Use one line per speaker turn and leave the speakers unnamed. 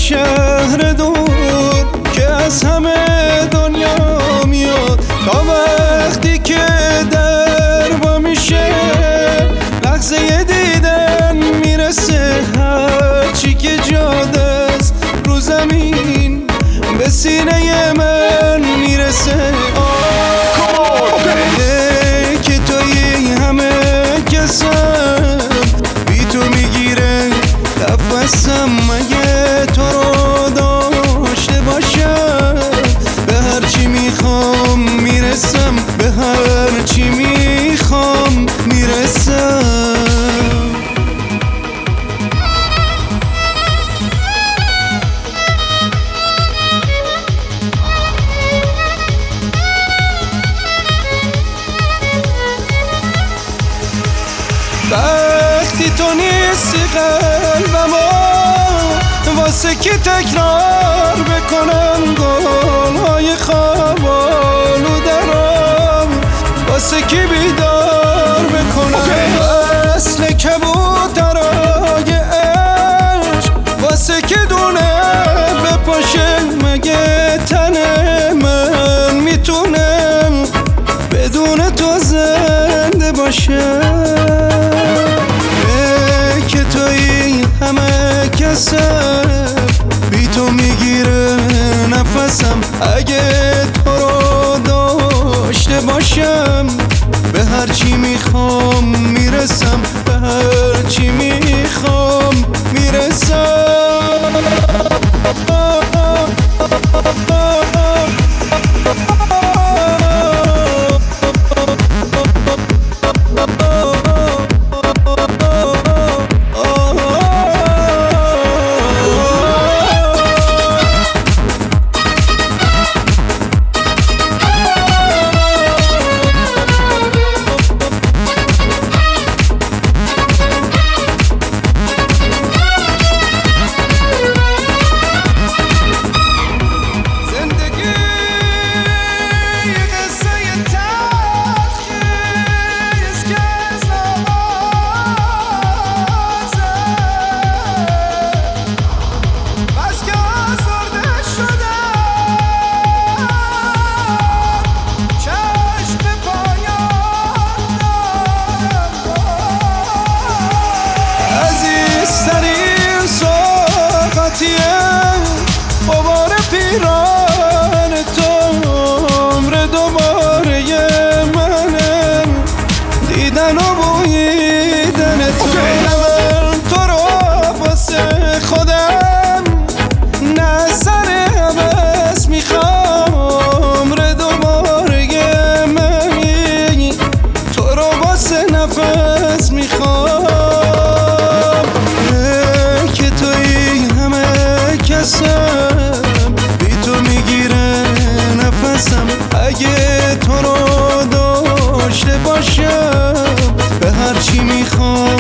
شهر دور که از همه دنیا میاد، تا وقتی که در وا میشه لحظه دیدن میرسه. هرچی که جادست رو زمین به سینه من میرسه. که توی همه کسم بی تو میگیره نفسم. مگه تو رو داشته باشم به هرچی میخوام میرسم، به هرچی میخوام میرسم. وقتی تو نیستی قلبمو واسه کی تکرار بکنم گلهای خواب آلودرم، واسه کی بیدار بکنم اصل کبوترای عشق، واسه کی دونه بپاشه. مگه تن من میتونه بدون تو زنده باشه؟ که توی همه کسم بی تو میگیره نفسم. اگه تو رو داشته باشم به هرچی میخوام میرسم، به هرچی میخوام میرسم. بابار پیران تو عمر دوباره منه، دیدن و بویدن تو. من تو رو واسه خودم نه سر عوض میخوام، عمر دوباره من تو رو واسه نفس میخوام. که توی همه کسم بی تو میگیره نفسم. اگه تو رو داشته باشم به هرچی میخوام